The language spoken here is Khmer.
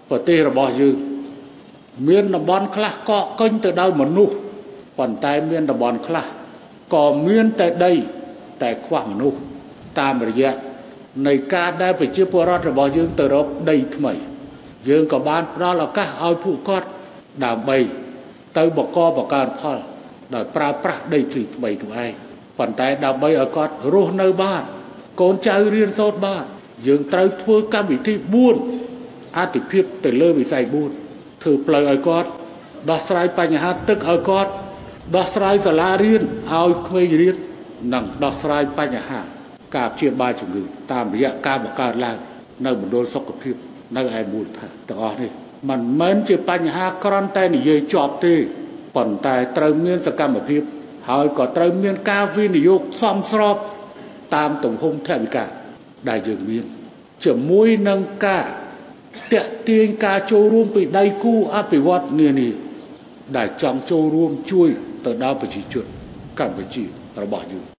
ប្រទេសរបស់យើងមានតំបន់ខ្លះកកកេញទៅដោយមនុស្សប៉ុន្តែមានតំបន់ខ្លះក៏មានតែដីតែខ្វះមនុស្សតាមរយៈនៃការដែលប្រជាពលរដ្ឋរបស់យើងទៅរកដីថ្មីយើងក៏បានផ្ដល់ឱកាសឲ្យពួកគាត់ដើម្បីទៅបកបកើផលដោយប្រើប្រាស់ដីធ្លីថ្មីនោះឯងប៉ុន្តែដើម្បីឲ្យគាត់រស់នៅបានកូនចៅរៀនសូត្របានយើងត្រូវធ្វើកម្មវិធី4អាទិភាពទៅលើវិស័យ4ធ្វើផ្លូវឲ្យគាត់ដោះស្រាយបញ្ហាទឹកឲ្យគាត់ដោះស្រាយសាលារៀនឲ្យក្មេងរៀននិងដោះស្រាយបញ្ហាការព្យាបាលជំងឺតាមរយៈការបង្កើតឡើងនៅមណ្ឌលសុខភាពនៅឯមូលដ្ឋានទាំងអស់នេះមិនមែនជាបញ្ហាគ្រាន់តែនិយាយជាប់ទេប៉ុន្តែត្រូវមានសកម្មភាពហើយក៏ត្រូវមានការវិនិយោគសមស្របតាមទំហំថវិកាដែលយើងមានជាមួយនឹងការតាក់ទាញការចូលរួមពីដៃគូអភិវឌ្ឍនានាដែលចង់ចូលរួមជួយទៅដល់ប្រជាជនកម្ពុជារបស់យើង